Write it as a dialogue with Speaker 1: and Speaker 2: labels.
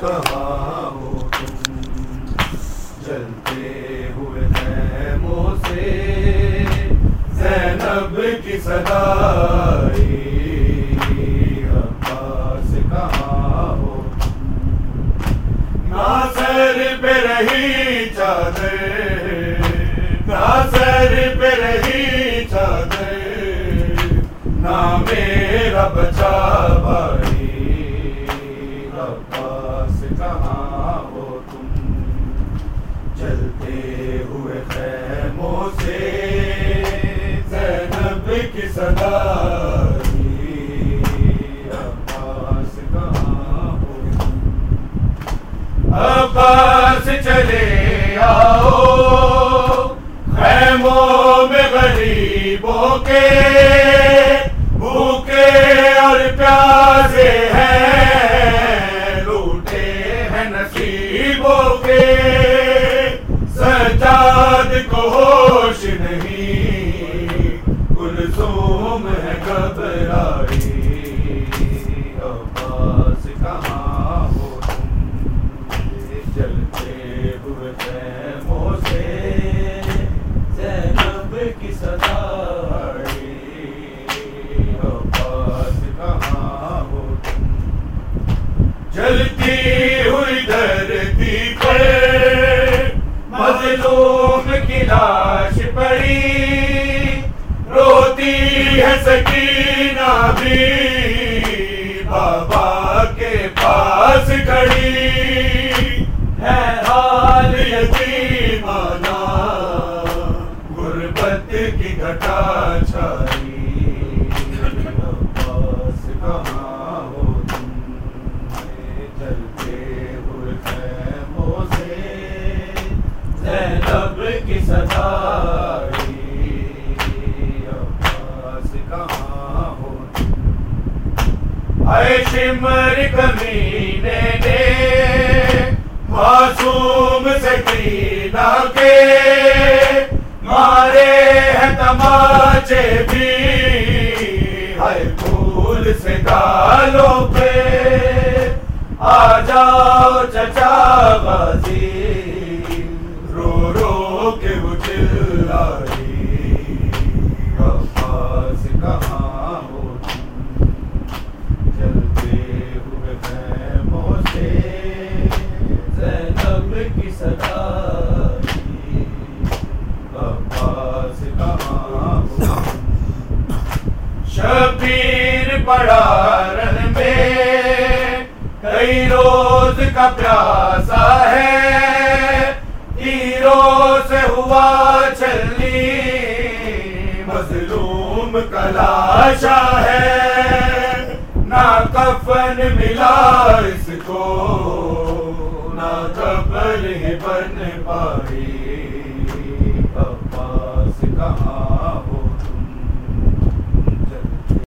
Speaker 1: कहाँ हो तुम, जलते हुए खैमों से ज़ैनब की सगाई, अब्बास कहाँ हो तुम। ना सर पे रही चादर, ना सर पे रही चादर, ना मेरा बचा भाई, अब्बास कहाँ हो तुम, जलते हुए खैमों से ज़ैनब की सगाई, अब्बास कहाँ हो तुम। अब्बास चले आओ खैमों में गरीबों के, भूखे और प्यासे हैं, लूटे हैं नसीबों के, सजाद को होश नहीं, कुलसूम है घबराई, अब्बास कहाँ हो तुम, जलते हुए खैमों से ज़ैनब की सगाई, अब्बास कहाँ हो तुम। जलती हुई धरती पर मज़लूम की लाश पड़ी, रोती है सकीना भी बाबा के पास खड़ी, है हाल यतीमाना गुर्बत की घटा छाई, अब्बास कहाँ हो तुम, जलते हुए खैमों से ज़ैनब की सगाई, अब्बास कहाँ हो तुम। आए शिमर कमीने ने मासूम सकीना के मारे हैं तमाचे भी, हाय फूल से गालों पे, आ जाओ चचा बाजी, रो रो के वो चिल्लाई, अब्बास कहाँ हो तुम, जलते हुए खैमों से ज़ैनब की सगाई, अब्बास कहाँ हो। शबीर पड़ा रन में कई रोज का प्यासा है, तीरों से हुआ छलनी, मजलूम का लाशा है, ना कफन मिला इसको, ना कब्र ही बन पाई,